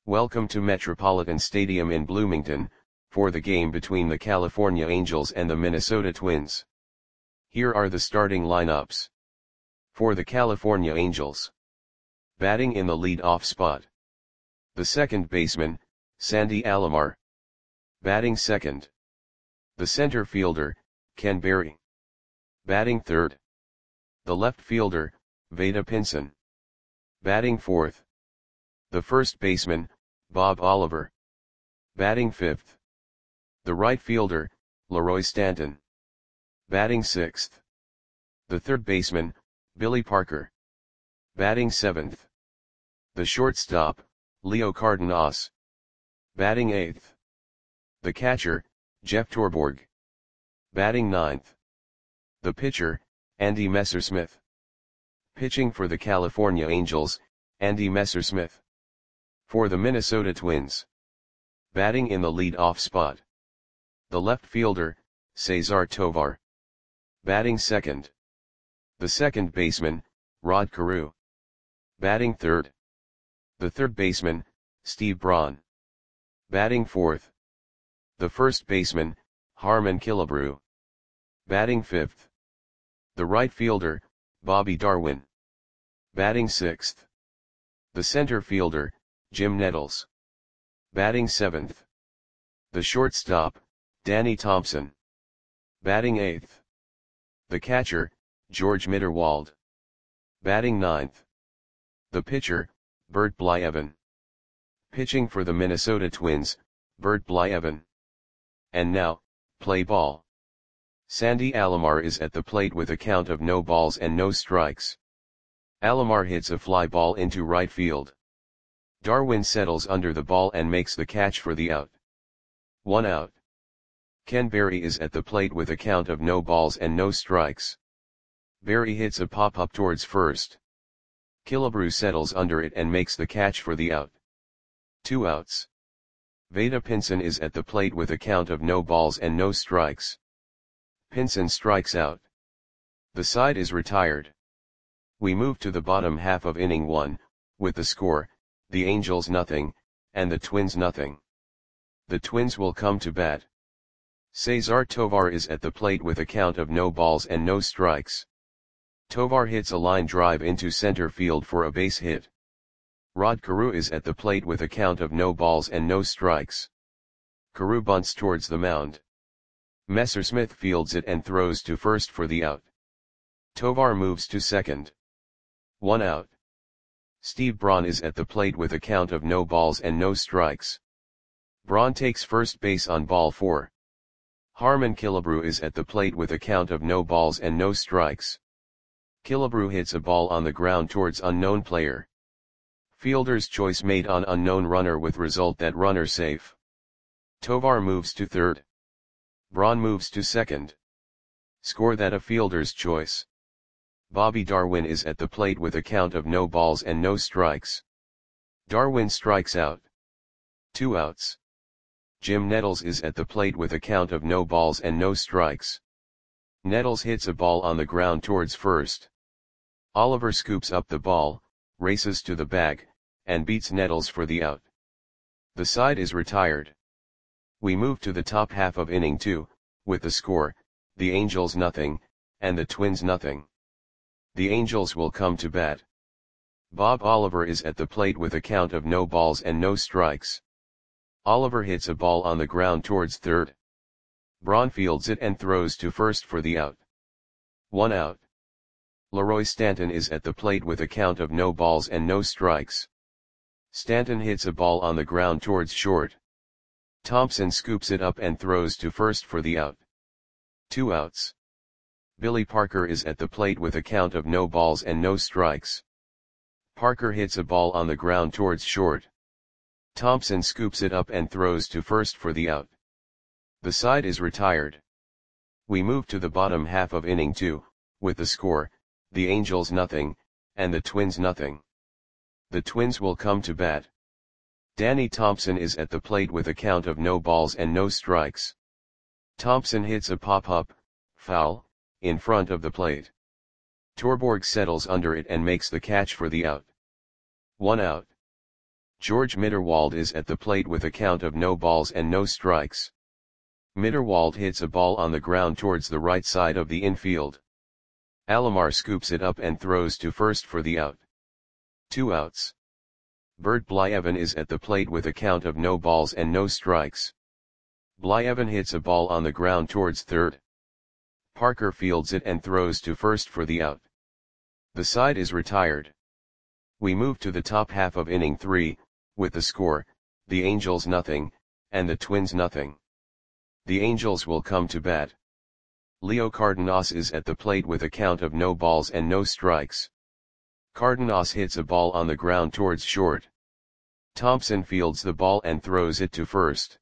Welcome to Metropolitan Stadium in Bloomington, for the game between the California Angels and the Minnesota Twins. Here are the starting lineups. For the California Angels. Batting in the lead-off spot. The second baseman, Sandy Alomar. Batting second. The center fielder, Ken Berry. Batting third. The left fielder, Vada Pinson. Batting fourth. The first baseman, Bob Oliver. Batting fifth. The right fielder, Leroy Stanton. Batting sixth. The third baseman, Billy Parker. Batting seventh. The shortstop, Leo Cardenas. Batting eighth. The catcher, Jeff Torborg. Batting ninth. The pitcher, Andy Messersmith. Pitching for the California Angels, Andy Messersmith. For the Minnesota Twins. Batting in the lead-off spot. The left fielder, Cesar Tovar. Batting second. The second baseman, Rod Carew. Batting third. The third baseman, Steve Braun. Batting fourth. The first baseman, Harmon Killebrew. Batting fifth. The right fielder, Bobby Darwin. Batting sixth. The center fielder, Jim Nettles. Batting seventh. The shortstop, Danny Thompson. Batting eighth. The catcher, George Mitterwald. Batting ninth. The pitcher, Bert Blyevin. Pitching for the Minnesota Twins, Bert Blyevin. And now, play ball. Sandy Alomar is at the plate with a count of no balls and no strikes. Alomar hits a fly ball into right field. Darwin settles under the ball and makes the catch for the out. 1 out. Ken Berry is at the plate with a count of no balls and no strikes. Berry hits a pop-up towards first. Killebrew settles under it and makes the catch for the out. 2 outs. Vada Pinson is at the plate with a count of no balls and no strikes. Pinson strikes out. The side is retired. We move to the bottom half of inning 1, with the score, the Angels nothing, and the Twins nothing. The Twins will come to bat. Cesar Tovar is at the plate with a count of no balls and no strikes. Tovar hits a line drive into center field for a base hit. Rod Carew is at the plate with a count of no balls and no strikes. Carew bunts towards the mound. Messersmith fields it and throws to first for the out. Tovar moves to second. 1 out. Steve Braun is at the plate with a count of no balls and no strikes. Braun takes first base on ball 4. Harmon Killebrew is at the plate with a count of no balls and no strikes. Killebrew hits a ball on the ground towards unknown player. Fielder's choice made on unknown runner with result that runner safe. Tovar moves to third. Braun moves to second. Score that a fielder's choice. Bobby Darwin is at the plate with a count of no balls and no strikes. Darwin strikes out. 2 outs. Jim Nettles is at the plate with a count of no balls and no strikes. Nettles hits a ball on the ground towards first. Oliver scoops up the ball, races to the bag, and beats Nettles for the out. The side is retired. We move to the top half of inning 2, with the score, the Angels nothing, and the Twins nothing. The Angels will come to bat. Bob Oliver is at the plate with a count of no balls and no strikes. Oliver hits a ball on the ground towards third. Braun fields it and throws to first for the out. 1 out. Leroy Stanton is at the plate with a count of no balls and no strikes. Stanton hits a ball on the ground towards short. Thompson scoops it up and throws to first for the out. 2 outs. Billy Parker is at the plate with a count of no balls and no strikes. Parker hits a ball on the ground towards short. Thompson scoops it up and throws to first for the out. The side is retired. We move to the bottom half of inning 2, with the score, the Angels nothing, and the Twins nothing. The Twins will come to bat. Danny Thompson is at the plate with a count of no balls and no strikes. Thompson hits a pop-up, foul, in front of the plate. Torborg settles under it and makes the catch for the out. 1 out. George Mitterwald is at the plate with a count of no balls and no strikes. Mitterwald hits a ball on the ground towards the right side of the infield. Alomar scoops it up and throws to first for the out. 2 outs. Bert Blyevin is at the plate with a count of no balls and no strikes. Blyevin hits a ball on the ground towards third. Parker fields it and throws to first for the out. The side is retired. We move to the top half of inning 3, with the score, the Angels nothing, and the Twins nothing. The Angels will come to bat. Leo Cardenas is at the plate with a count of no balls and no strikes. Cardenas hits a ball on the ground towards short. Thompson fields the ball and throws it to first.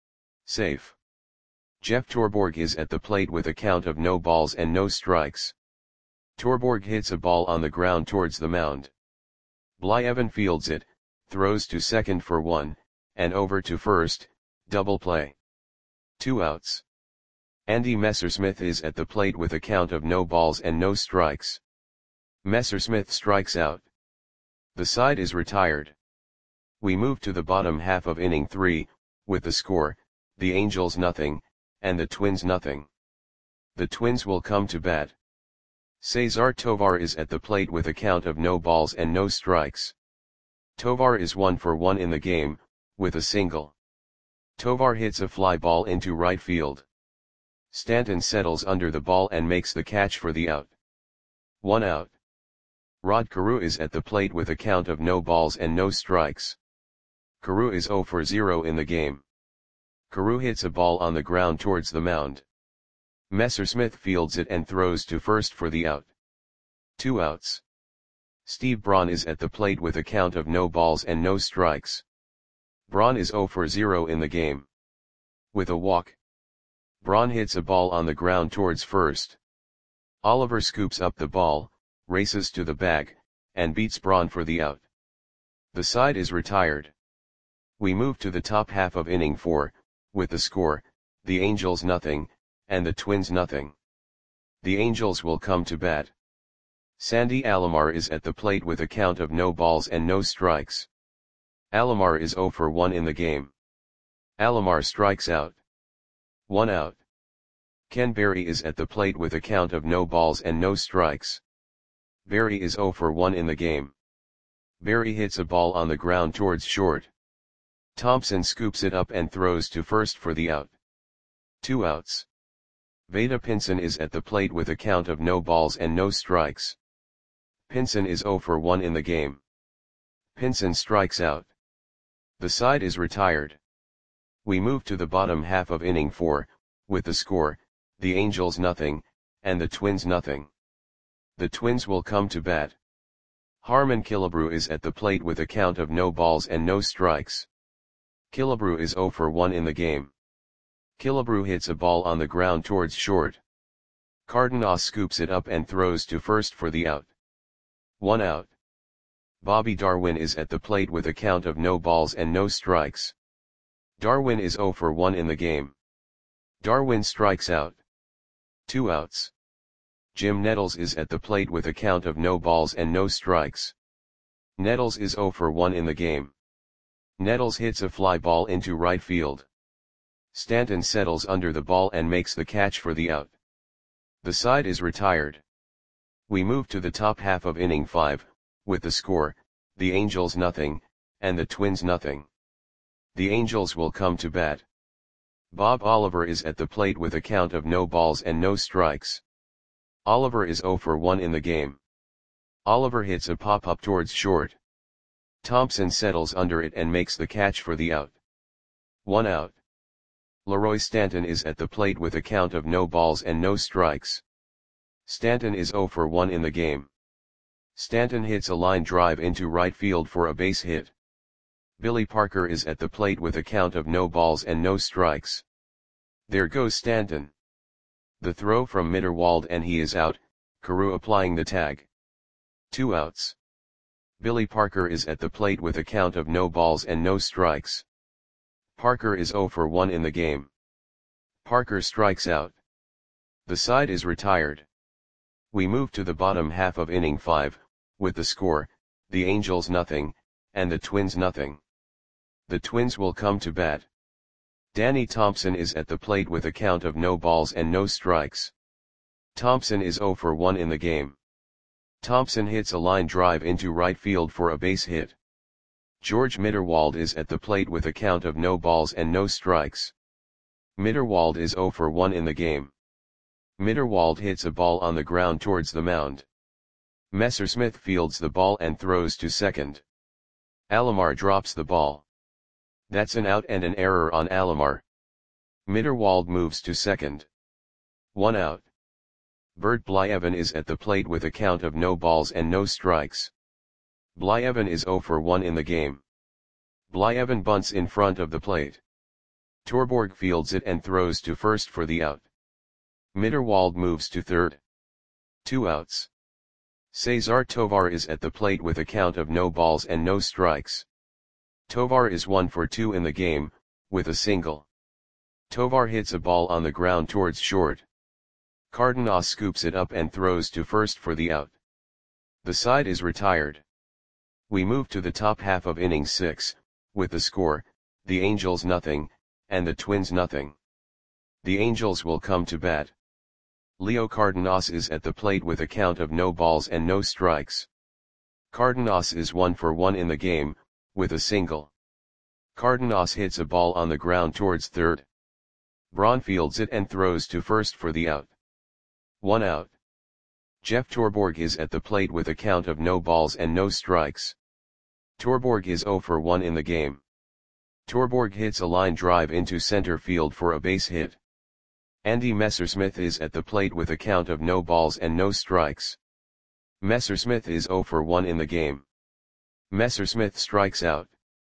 Safe. Jeff Torborg is at the plate with a count of no balls and no strikes. Torborg hits a ball on the ground towards the mound. Blyevin fields it, throws to second for 1, and over to first, double play. 2 outs. Andy Messersmith is at the plate with a count of no balls and no strikes. Messersmith strikes out. The side is retired. We move to the bottom half of inning 3, with the score, the Angels nothing, and the Twins nothing. The Twins will come to bat. Cesar Tovar is at the plate with a count of no balls and no strikes. Tovar is 1 for 1 in the game, with a single. Tovar hits a fly ball into right field. Stanton settles under the ball and makes the catch for the out. 1 out. Rod Carew is at the plate with a count of no balls and no strikes. Carew is 0 for 0 in the game. Carew hits a ball on the ground towards the mound. Messersmith fields it and throws to first for the out. 2 outs. Steve Braun is at the plate with a count of no balls and no strikes. Braun is 0 for 0 in the game. With a walk. Braun hits a ball on the ground towards first. Oliver scoops up the ball, races to the bag, and beats Braun for the out. The side is retired. We move to the top half of inning 4, with the score, the Angels nothing, and the Twins nothing. The Angels will come to bat. Sandy Alomar is at the plate with a count of no balls and no strikes. Alomar is 0 for 1 in the game. Alomar strikes out. 1 out. Ken Berry is at the plate with a count of no balls and no strikes. Berry is 0 for 1 in the game. Berry hits a ball on the ground towards short. Thompson scoops it up and throws to first for the out. 2 outs. Vada Pinson is at the plate with a count of no balls and no strikes. Pinson is 0 for 1 in the game. Pinson strikes out. The side is retired. We move to the bottom half of inning 4, with the score, the Angels nothing, and the Twins nothing. The Twins will come to bat. Harmon Killebrew is at the plate with a count of no balls and no strikes. Killebrew is 0 for 1 in the game. Killebrew hits a ball on the ground towards short. Cardenas scoops it up and throws to first for the out. 1 out. Bobby Darwin is at the plate with a count of no balls and no strikes. Darwin is 0 for 1 in the game. Darwin strikes out. 2 outs. Jim Nettles is at the plate with a count of no balls and no strikes. Nettles is 0 for 1 in the game. Nettles hits a fly ball into right field. Stanton settles under the ball and makes the catch for the out. The side is retired. We move to the top half of inning 5, with the score, the Angels nothing, and the Twins nothing. The Angels will come to bat. Bob Oliver is at the plate with a count of no balls and no strikes. Oliver is 0 for 1 in the game. Oliver hits a pop-up towards short. Thompson settles under it and makes the catch for the out. 1 out. Leroy Stanton is at the plate with a count of no balls and no strikes. Stanton is 0 for 1 in the game. Stanton hits a line drive into right field for a base hit. Billy Parker is at the plate with a count of no balls and no strikes. There goes Stanton. The throw from Mitterwald and he is out, Carew applying the tag. 2 outs. Billy Parker is at the plate with a count of no balls and no strikes. Parker is 0 for 1 in the game. Parker strikes out. The side is retired. We move to the bottom half of inning 5, with the score, the Angels nothing, and the Twins nothing. The Twins will come to bat. Danny Thompson is at the plate with a count of no balls and no strikes. Thompson is 0 for 1 in the game. Thompson hits a line drive into right field for a base hit. George Mitterwald is at the plate with a count of no balls and no strikes. Mitterwald is 0 for 1 in the game. Mitterwald hits a ball on the ground towards the mound. Messersmith fields the ball and throws to second. Alomar drops the ball. That's an out and an error on Alomar. Mitterwald moves to second. 1 out. Bert Blyevin is at the plate with a count of no balls and no strikes. Blyevin is 0 for 1 in the game. Blyevin bunts in front of the plate. Torborg fields it and throws to first for the out. Mitterwald moves to third. 2 outs. Cesar Tovar is at the plate with a count of no balls and no strikes. Tovar is 1 for 2 in the game, with a single. Tovar hits a ball on the ground towards short. Cardenas scoops it up and throws to first for the out. The side is retired. We move to the top half of inning 6, with the score, the Angels nothing, and the Twins nothing. The Angels will come to bat. Leo Cardenas is at the plate with a count of no balls and no strikes. Cardenas is 1 for 1 in the game, with a single. Cardenas hits a ball on the ground towards third. Braun fields it and throws to first for the out. 1 out. Jeff Torborg is at the plate with a count of no balls and no strikes. Torborg is 0 for 1 in the game. Torborg hits a line drive into center field for a base hit. Andy Messersmith is at the plate with a count of no balls and no strikes. Messersmith is 0 for 1 in the game. Messersmith strikes out.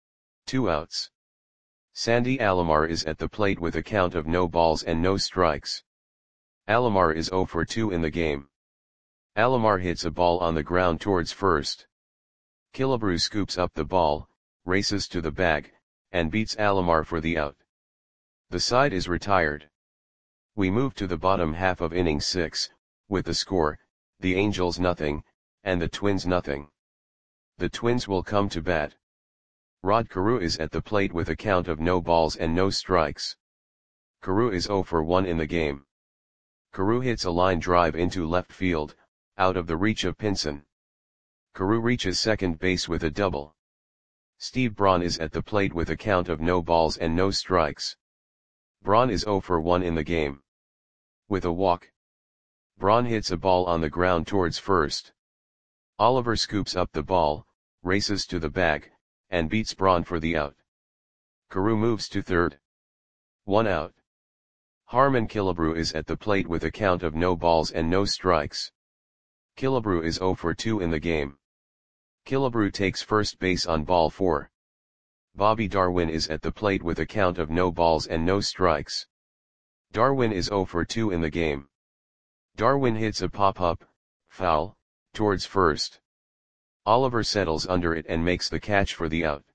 2 outs. Sandy Alomar is at the plate with a count of no balls and no strikes. Alomar is 0 for 2 in the game. Alomar hits a ball on the ground towards first. Killebrew scoops up the ball, races to the bag, and beats Alomar for the out. The side is retired. We move to the bottom half of inning 6, with the score, the Angels nothing, and the Twins nothing. The Twins will come to bat. Rod Carew is at the plate with a count of no balls and no strikes. Carew is 0 for 1 in the game. Carew hits a line drive into left field, out of the reach of Pinson. Carew reaches second base with a double. Steve Braun is at the plate with a count of no balls and no strikes. Braun is 0 for 1 in the game. With a walk. Braun hits a ball on the ground towards first. Oliver scoops up the ball, races to the bag, and beats Braun for the out. Carew moves to third. 1 out. Harmon Killebrew is at the plate with a count of no balls and no strikes. Killebrew is 0 for 2 in the game. Killebrew takes first base on ball 4. Bobby Darwin is at the plate with a count of no balls and no strikes. Darwin is 0 for 2 in the game. Darwin hits a pop-up, foul, towards first. Oliver settles under it and makes the catch for the out.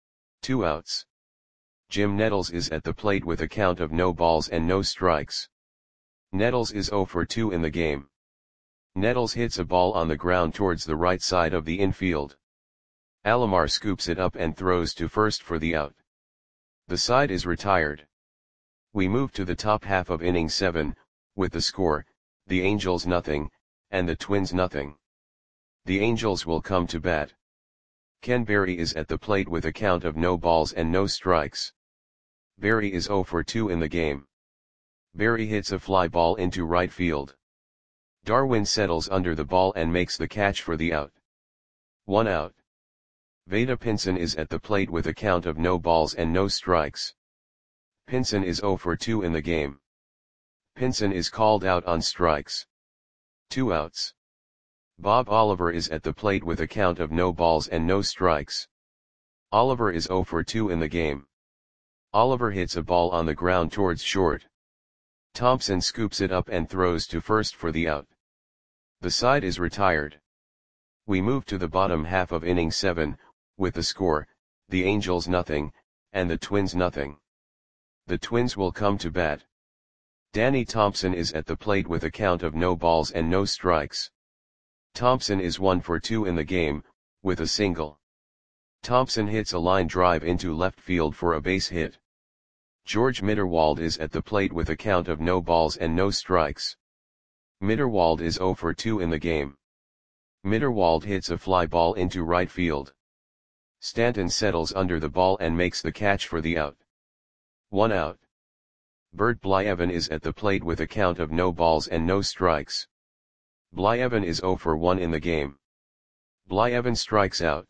2 outs. Jim Nettles is at the plate with a count of no balls and no strikes. Nettles is 0 for 2 in the game. Nettles hits a ball on the ground towards the right side of the infield. Alomar scoops it up and throws to first for the out. The side is retired. We move to the top half of inning 7, with the score, the Angels nothing, and the Twins nothing. The Angels will come to bat. Ken Berry is at the plate with a count of no balls and no strikes. Berry is 0 for 2 in the game. Berry hits a fly ball into right field. Darwin settles under the ball and makes the catch for the out. 1 out. Vada Pinson is at the plate with a count of no balls and no strikes. Pinson is 0 for 2 in the game. Pinson is called out on strikes. 2 outs. Bob Oliver is at the plate with a count of no balls and no strikes. Oliver is 0 for 2 in the game. Oliver hits a ball on the ground towards short. Thompson scoops it up and throws to first for the out. The side is retired. We move to the bottom half of inning 7, with the score, the Angels nothing, and the Twins nothing. The Twins will come to bat. Danny Thompson is at the plate with a count of no balls and no strikes. Thompson is 1 for 2 in the game, with a single. Thompson hits a line drive into left field for a base hit. George Mitterwald is at the plate with a count of no balls and no strikes. Mitterwald is 0 for 2 in the game. Mitterwald hits a fly ball into right field. Stanton settles under the ball and makes the catch for the out. 1 out. Bert Blyleven is at the plate with a count of no balls and no strikes. Blyleven is 0 for 1 in the game. Blyleven strikes out.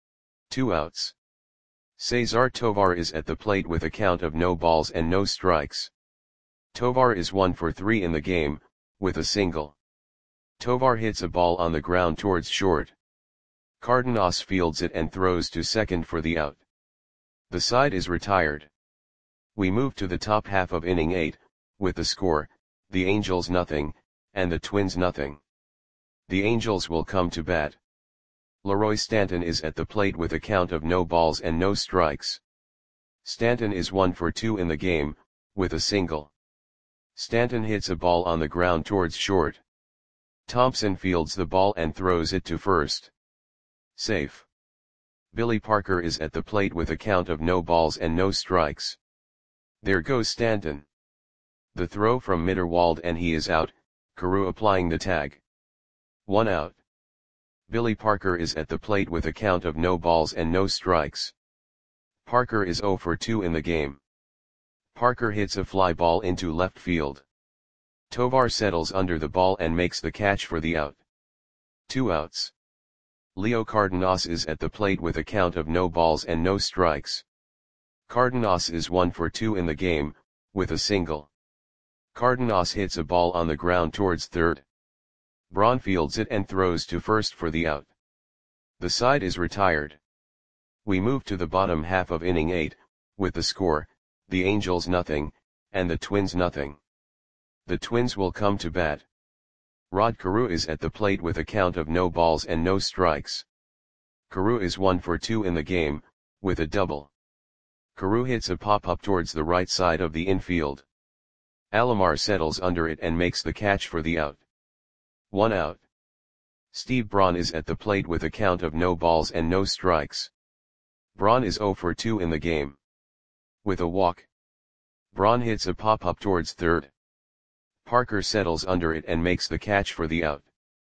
2 outs. Cesar Tovar is at the plate with a count of no balls and no strikes. Tovar is 1 for 3 in the game, with a single. Tovar hits a ball on the ground towards short. Cardenas fields it and throws to second for the out. The side is retired. We move to the top half of inning 8, with the score, the Angels nothing, and the Twins nothing. The Angels will come to bat. Leroy Stanton is at the plate with a count of no balls and no strikes. Stanton is 1 for 2 in the game, with a single. Stanton hits a ball on the ground towards short. Thompson fields the ball and throws it to first. Safe. Billy Parker is at the plate with a count of no balls and no strikes. There goes Stanton. The throw from Mitterwald and he is out, Carew applying the tag. 1 out. Billy Parker is at the plate with a count of no balls and no strikes. Parker is 0 for 2 in the game. Parker hits a fly ball into left field. Tovar settles under the ball and makes the catch for the out. 2 outs. Leo Cardenas is at the plate with a count of no balls and no strikes. Cardenas is 1 for 2 in the game, with a single. Cardenas hits a ball on the ground towards third. Braun fields it and throws to first for the out. The side is retired. We move to the bottom half of inning 8, with the score, the Angels nothing, and the Twins nothing. The Twins will come to bat. Rod Carew is at the plate with a count of no balls and no strikes. Carew is 1 for 2 in the game, with a double. Carew hits a pop-up towards the right side of the infield. Alomar settles under it and makes the catch for the out. 1 out. Steve Braun is at the plate with a count of no balls and no strikes. Braun is 0 for 2 in the game. With a walk. Braun hits a pop-up towards third. Parker settles under it and makes the catch for the out.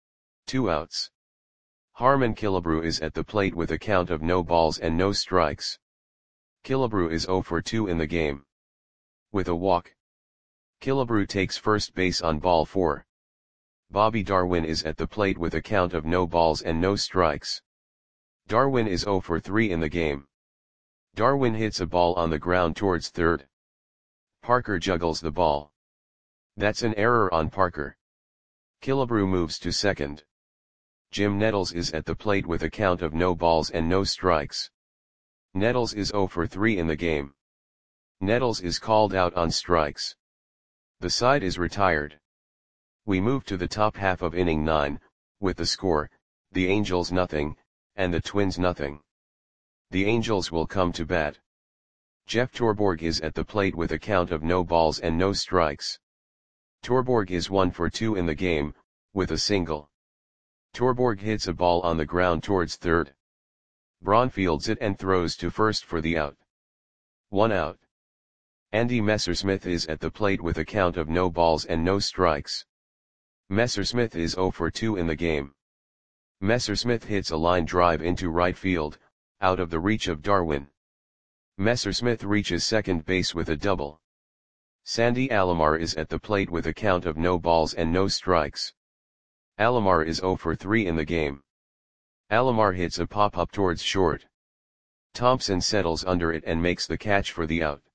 2 outs. Harmon Killebrew is at the plate with a count of no balls and no strikes. Killebrew is 0 for 2 in the game. With a walk. Killebrew takes first base on ball 4. Bobby Darwin is at the plate with a count of no balls and no strikes. Darwin is 0 for 3 in the game. Darwin hits a ball on the ground towards third. Parker juggles the ball. That's an error on Parker. Killebrew moves to second. Jim Nettles is at the plate with a count of no balls and no strikes. Nettles is 0 for 3 in the game. Nettles is called out on strikes. The side is retired. We move to the top half of inning 9, with the score, the Angels nothing, and the Twins nothing. The Angels will come to bat. Jeff Torborg is at the plate with a count of no balls and no strikes. Torborg is 1 for 2 in the game, with a single. Torborg hits a ball on the ground towards third. Braun fields it and throws to first for the out. 1 out. Andy Messersmith is at the plate with a count of no balls and no strikes. Messersmith is 0 for 2 in the game. Messersmith hits a line drive into right field, out of the reach of Darwin. Messersmith reaches second base with a double. Sandy Alomar is at the plate with a count of no balls and no strikes. Alomar is 0 for 3 in the game. Alomar hits a pop-up towards short. Thompson settles under it and makes the catch for the out.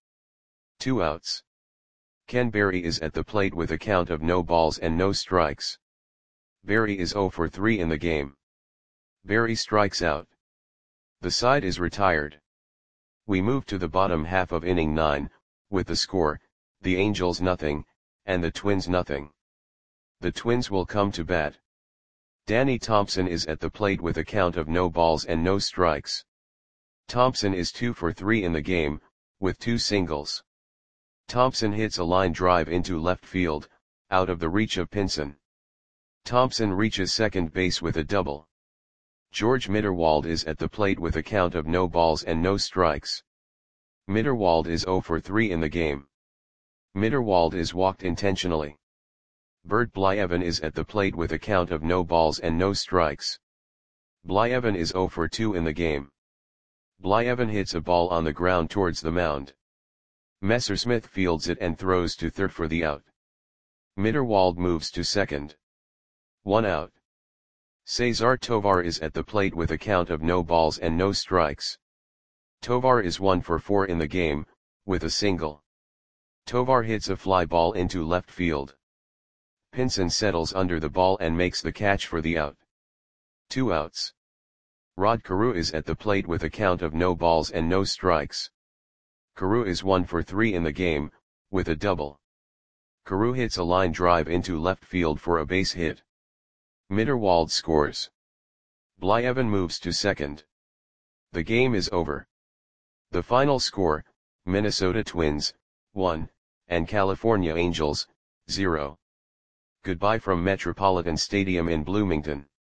2 outs. Ken Berry is at the plate with a count of no balls and no strikes. Berry is 0 for 3 in the game. Berry strikes out. The side is retired. We move to the bottom half of inning 9, with the score, the Angels nothing, and the Twins nothing. The Twins will come to bat. Danny Thompson is at the plate with a count of no balls and no strikes. Thompson is 2 for 3 in the game, with 2 singles. Thompson hits a line drive into left field, out of the reach of Pinson. Thompson reaches second base with a double. George Mitterwald is at the plate with a count of no balls and no strikes. Mitterwald is 0 for 3 in the game. Mitterwald is walked intentionally. Bert Blyleven is at the plate with a count of no balls and no strikes. Blyleven is 0 for 2 in the game. Blyleven hits a ball on the ground towards the mound. Messersmith fields it and throws to third for the out. Mitterwald moves to second. 1 out. Cesar Tovar is at the plate with a count of no balls and no strikes. Tovar is 1 for 4 in the game, with a single. Tovar hits a fly ball into left field. Pinson settles under the ball and makes the catch for the out. 2 outs. Rod Carew is at the plate with a count of no balls and no strikes. Carew is 1 for 3 in the game, with a double. Carew hits a line drive into left field for a base hit. Mitterwald scores. Blyleven moves to second. The game is over. The final score, Minnesota Twins, 1, and California Angels, 0. Goodbye from Metropolitan Stadium in Bloomington.